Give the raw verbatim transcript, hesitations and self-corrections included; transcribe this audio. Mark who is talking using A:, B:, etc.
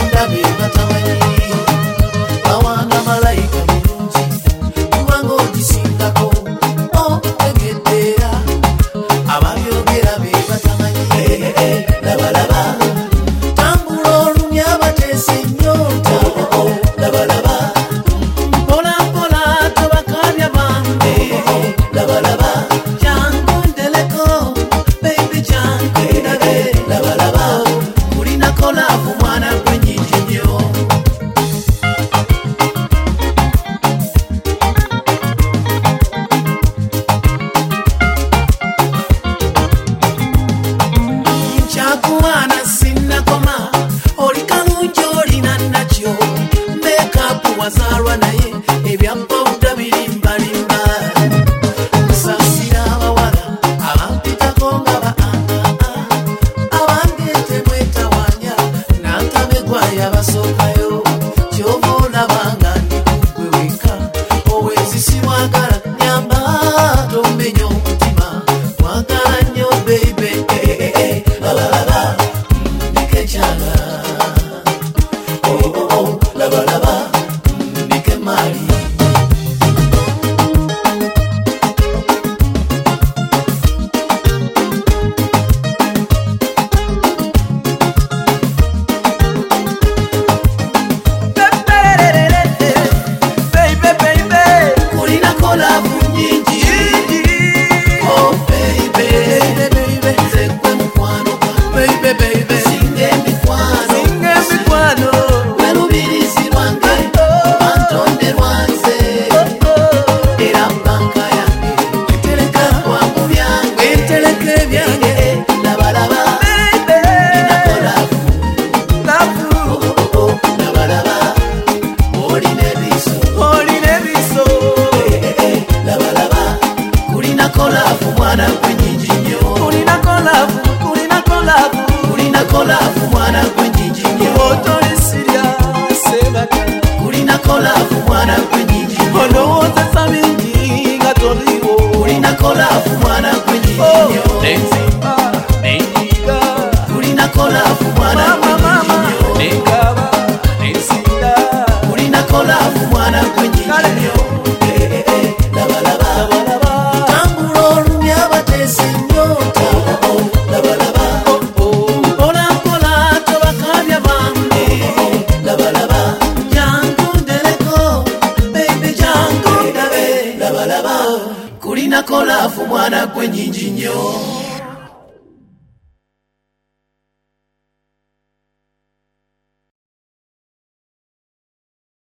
A: ndabe batamanyi bawana malayika mulungi kubanga ogisingako otegeddeera ababyogera be batamanyi labalaba tambula olumya bateesa ennyota labalaba mpola mpola tobakabya bambe labalaba jangu ndeleko baby jangu ndabe labalaba kulina kolaavu mwana gwenyingi nnyo kyakuwaana sinnakoma oli kalungi olina nakyo mekapu wazaalwa naye ebyapawuda birimbalimba musasira abawala abampitako nga ba abange temwetawanya nantabegwa yabasookayo kyova olabanga ndikugwe weka owenzisi mwagala nyamba tomenya omutima mwagala nnyo beibe labalaba ndike kyala labalaba ndike mali kulina kolaavu nyingi oh baby nzekwe mukwano baby baby singa emikwano werubirizi lwange bantonde lwanze era banka yange ntereka kwangu byange ntereka ebyange labalaba kulina kolaavu labalaba olina ebiso labalaba kulina kolaavu mwana gwenyingi nnyo kulina kolaavu kulina kolaavu kulina kolaavu mwana gwenyingi nnyo otolisirya sebaka kulina kolaavu mwana gwenyingi nnyo olowoozesa bingi nga toliwo kulina kolaavu mwana gwenyingi nnyo nenzimba nenyiga kulina kolaavu mwana gwenyingi nnyo nenkaba nensinda kulina kolaavu mwana gwenyingi nnyo labalaba tambula olumya bateesa ennyota labalaba mpola mpola tobakabya bambe labalaba jangu ndeleko baby jangu ndabe labalaba kulina kolaavu mwana gwenyingi nnyo